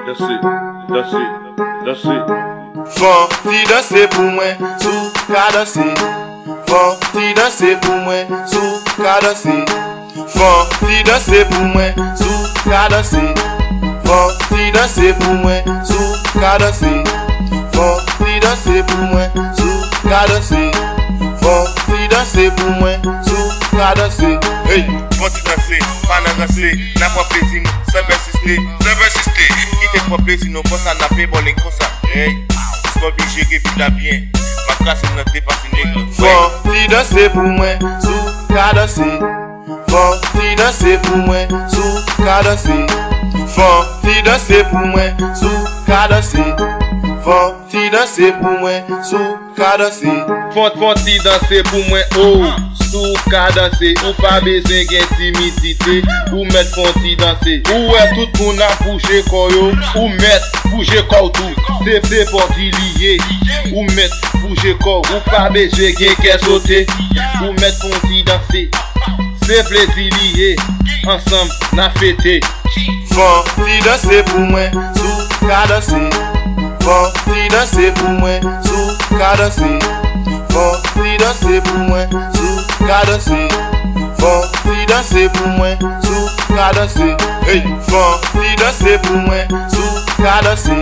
Fon ti danser pour moi, sou ka danser. Fon ti danser pour moi, sou ka danser. Fon ti danser pour moi, sou ka danser. Fon ti danser pour moi, sou ka danser. Fon ti danser pour moi, sou ka danser. Fon ti danser pour moi, sou ka danser. Hey, fon ti danser, pas nan danser, n'a pas plaisir, ça persister. Qui te pas plaisir, non pas ça n'a pas bon comme ça. Hey, c'est pas obligé que vite bien. Ma classe est notre dépassé nègre. Fon ti danser pour moi, sou ka danser. Fon ti danser pour moi, sou ka danser. Fon ti danser pour moi, sou ka danser. Fon ti danser pour moi, sou ka danser. Fon ti danser pour moi, oh, sou ka danser. Ou pas besoin d'intimidité, ou mettre fon ti danser. Ou est tout moun a bouger koyo, ou mettre bouger corps tout. C'est pour qui lié, ou mettre bouger corps. Ou pas besoin qu'est sauter, ou mettre fon ti danser. C'est plaisir lié, ensemble n'a fêté. Fon ti danser pour moi, sou ka danser. Fon ti danser pour moi, sou ka danser. Fon ti danser pour moi, sou ka danser. Fon ti danser pour moi, sou ka danser. Hey, fon ti danser pour moi, sou ka danser.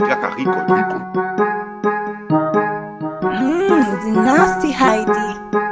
The nasty Heidi.